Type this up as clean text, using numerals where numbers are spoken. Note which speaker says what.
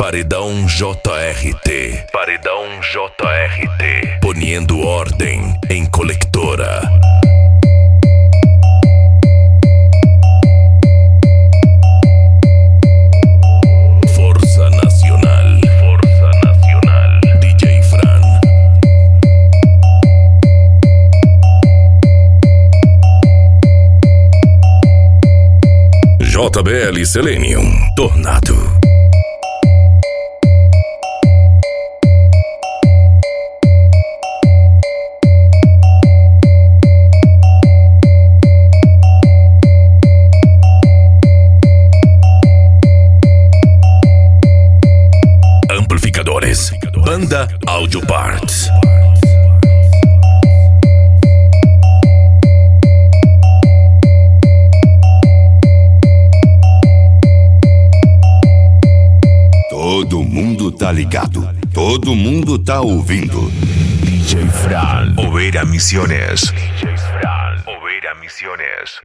Speaker 1: Paredão JRT. Paredão JRT. Poniendo ordem em Colectora. Força Nacional. Força Nacional. DJ Fran. JBL Selenium. Tornado. Amplificadores. Banda Audio Parts.
Speaker 2: Todo mundo tá ligado. Todo mundo tá ouvindo.
Speaker 3: DJ Fran. Oveira Misiones. DJ Fran. Oveira Misiones.